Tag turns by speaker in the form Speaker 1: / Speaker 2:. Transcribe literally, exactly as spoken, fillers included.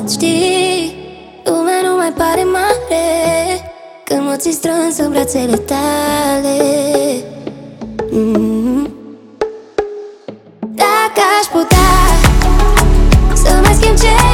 Speaker 1: Știi, lumea nu mai pare mare când mă ții strâns în brațele tale. mm-hmm. Dacă aș putea să mai schimb ce